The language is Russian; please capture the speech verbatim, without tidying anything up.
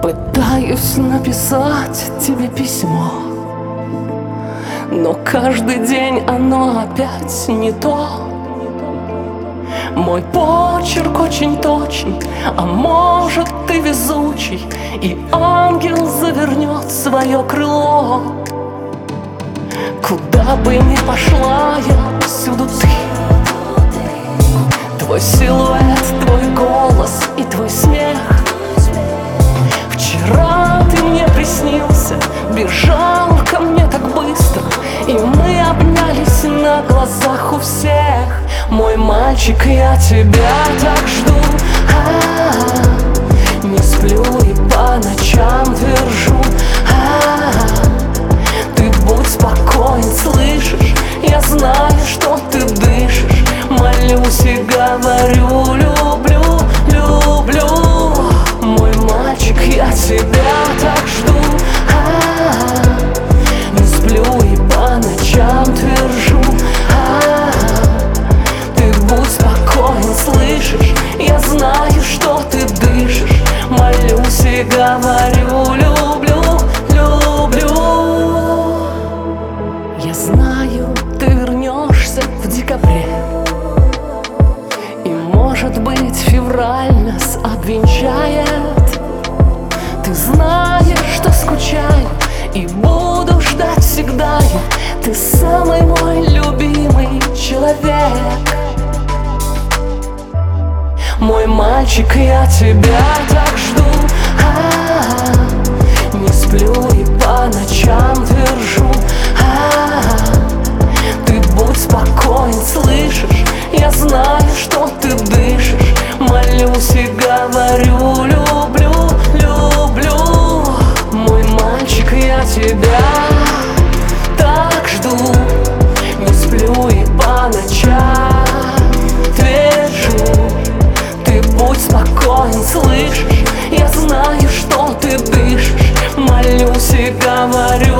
Пытаюсь написать тебе письмо, но каждый день оно опять не то. Мой почерк очень точный, а может ты везучий, и ангел завернет свое крыло. Куда бы ни пошла я, всюду ты. Твой силуэт, твой голос и твой смех. Вчера ты мне приснился, бежал ко мне так быстро, и мы обнялись на глазах у всех. Мой мальчик, я тебя так жду, а-а-а. Не сплю и по ночам твержу, а-а-а. Ты будь спокоен, слышишь? Я знаю, что ты дышишь. Молюсь и говорю, люблю, люблю. Мой мальчик, я тебя так жду, а-а-а. Не сплю и по ночам твержу, а-а-а. Ты будь спокоен, слышишь? Я знаю, что ты дышишь. Молюсь и говорю, люблю, люблю. Я знаю, ты вернешься в декабре, и, может быть, февраль нас обвенчает. Ты знаешь, что скучаю и буду ждать всегда я. Ты самый мой любимый человек. Мой мальчик, я тебя так жду, а-а-а. Не сплю и по ночам твержу, а-а-а. Ты будь спокоен, слышишь? Я знаю, что ты дышишь. Молюсь и говорю, люблю, люблю. Мой мальчик, я тебя так жду. Не сплю и по ночам твержу. Ты будь спокоен, слышишь? Я знаю, что ты дышишь. Молюсь и говорю,